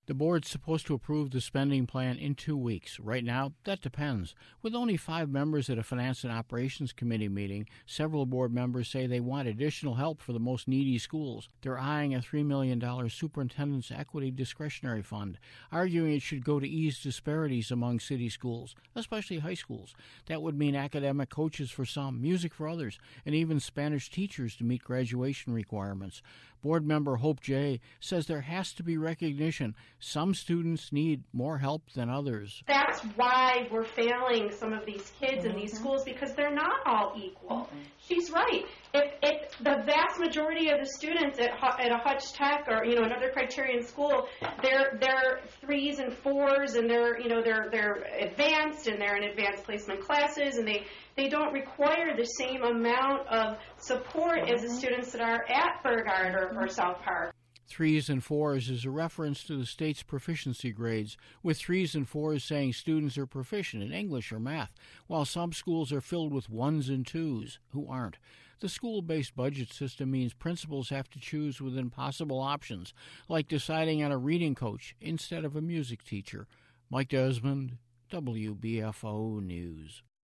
The board's supposed to approve the spending plan in 2 weeks. Right now, that depends. With only 5 members at a Finance and Operations Committee meeting, several board members say they want additional help for the most needy schools. They're eyeing a $3 million Superintendent's Equity Discretionary Fund, arguing it should go to ease disparities among city schools, especially high schools. That would mean academic coaches for some, music for others, and even Spanish teachers to meet graduation requirements. Board member Hope J. says there has to be recognition. Some students need more help than others. That's why we're failing some of these kids in these schools, because they're not all equal. She's right. If the vast majority of the students at a Hutch Tech or another Criterion school, they're 3s and 4s, and they're advanced, and they're in advanced placement classes, and they don't require the same amount of support as the students that are at Burgard or South Park. 3s and 4s is a reference to the state's proficiency grades, with 3s and 4s saying students are proficient in English or math, while some schools are filled with 1s and 2s who aren't. The school-based budget system means principals have to choose within possible options, like deciding on a reading coach instead of a music teacher. Mike Desmond, WBFO News.